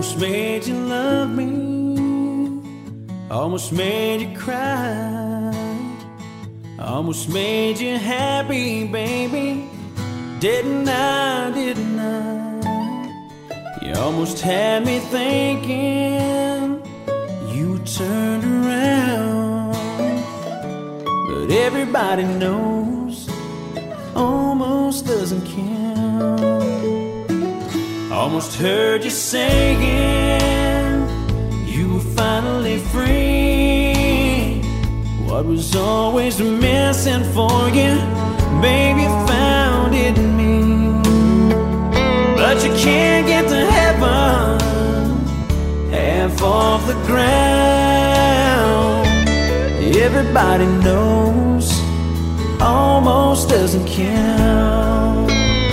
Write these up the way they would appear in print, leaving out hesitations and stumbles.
Almost made you love me, almost made you cry, almost made you happy, baby. Didn't I, didn't I? You almost had me thinking you turned around. But everybody knows almost doesn't count. Almost heard you saying you were finally free. What was always missing for you, baby, you found it in me. But you can't get to heaven half off the ground. Everybody knows almost doesn't count.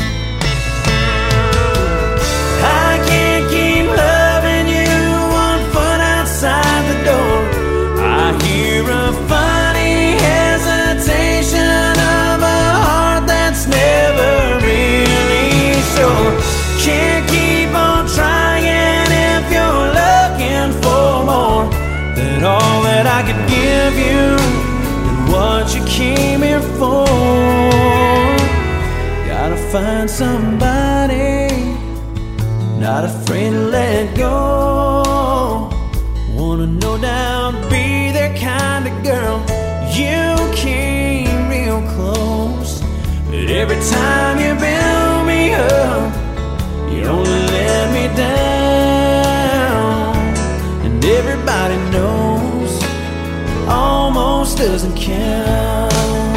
I can't keep loving you one foot outside the door. I hear a funny hesitation of a heart that's never really sure. Can't keep on trying if you're looking for more than all that I could give you and what you came here for. Gotta find somebody not afraid to let go. Wanna no doubt be their kind of girl. You came real close, but every time you build me up, you only let me down. And everybody knows almost doesn't count.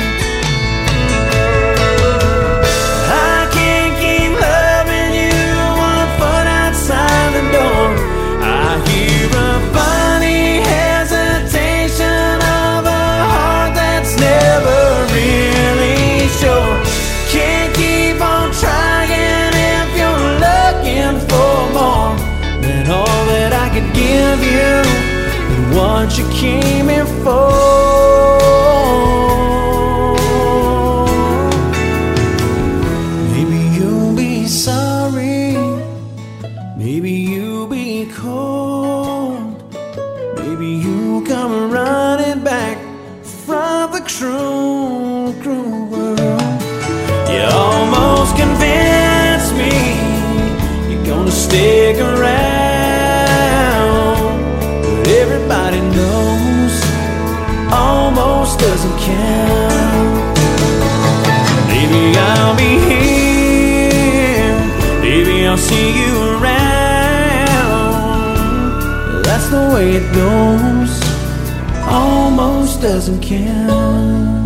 Give you what you came here for. Maybe you'll be sorry, maybe you'll be cold, maybe you'll come running back from the cruel, cruel world. You almost convinced me you're gonna stick around. Everybody knows almost doesn't count. Maybe I'll be here, maybe I'll see you around. That's the way it goes, almost doesn't count.